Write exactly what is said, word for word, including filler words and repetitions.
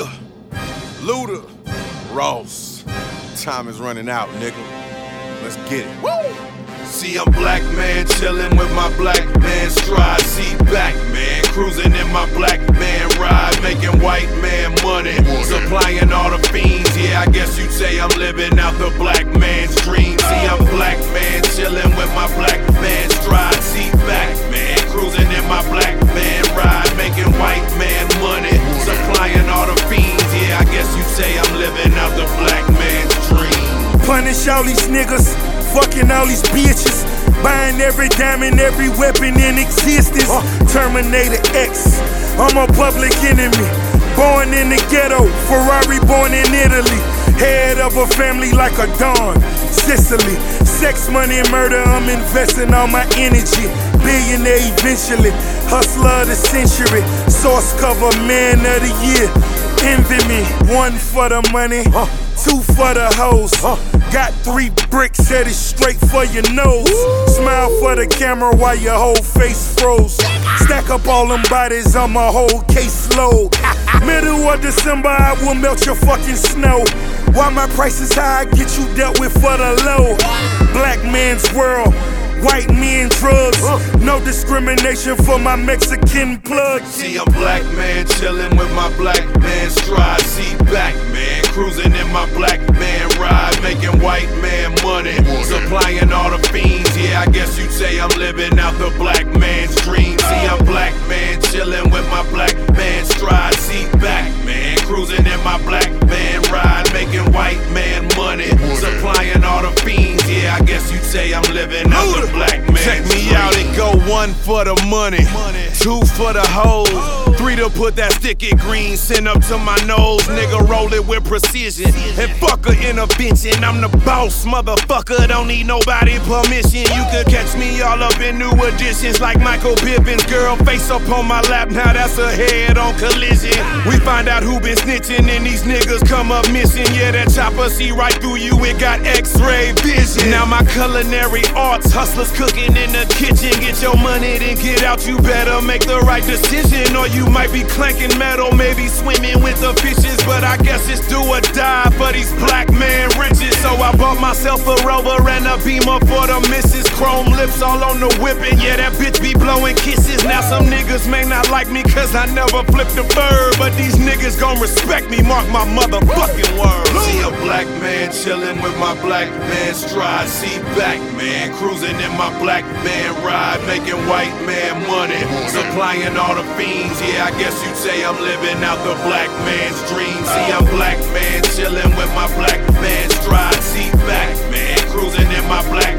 Nigga, Luda, Ross. Time is running out, nigga. Let's get it. Woo! See, I'm black man chillin' with my black man stride. See, back man cruising in my black man ride, making white man money, supplying all the fiends. Yeah, I guess you'd say I'm living out the black man's dream. See, I'm black man chillin' with my black man stride. See, back man cruising in my black man ride, making white man money, supplying all the fiends. Yeah, I guess you'd say I'm living out the black man's dream. Punish all these niggas, fucking all these bitches, buying every diamond, every weapon in existence. uh, Terminator X, I'm a public enemy, born in the ghetto, Ferrari born in Italy, head of a family like a Don, Sicily. Sex, money, and murder, I'm investing all my energy. Billionaire eventually, hustler of the century, source cover man of the year. Envy me, one for the money, uh, two for the hoes. uh, Got three bricks headed straight for your nose. Woo! Smile for the camera while your whole face froze. Stack up all them bodies on my whole caseload. Middle of December, I will melt your fucking snow. While my price is high, I get you dealt with for the low. Black man's world, white men drugs, no discrimination for my Mexican plug. See, I'm black man chillin' with my black man stride. See, back man cruising in my black man ride, making white man money, supplying all the fiends. Yeah, I guess you'd say I'm living out the black man's dream. See, I'm black man chillin' with my black man stride. See, back man cruising in my black man ride, making white man money, supplying all the fiends. Yeah, I guess you'd say I'm living out the black man's Check me dream. Out, it go one for the money, money. two for the hoes, oh. three to put that sticky green send up to my nose. Nigga roll it with precision, and fuck a intervention. I'm the boss, motherfucker, don't need nobody permission. You could catch me all up in new editions like Michael Pippin's girl face up on my lap. Now that's a head on collision. We find out who been snitching and these niggas come up missing. Yeah, that chopper see right through you, it got x-ray vision. Now my culinary arts, hustlers cooking in the kitchen. Get your money, then get out, you better make the right decision. Or you might be clanking metal, maybe swimming with the fishes. But I guess it's do or die for these black man riches. So I bought myself a Rover and a Beamer for the missus. Chrome lips all on the whipping, yeah, that bitch be blowing kisses. Now some niggas may not like me cause I never flipped a bird, but these niggas gon' respect me, mark my motherfucking words. See, a black man chillin' with my black man stride. See, back man cruising in my black man ride, making white man money, supplying all the fiends. Yeah, I guess you'd say I'm living out the black man's dream. See, I'm black man chillin' with my black man stride. See, back man cruising in my black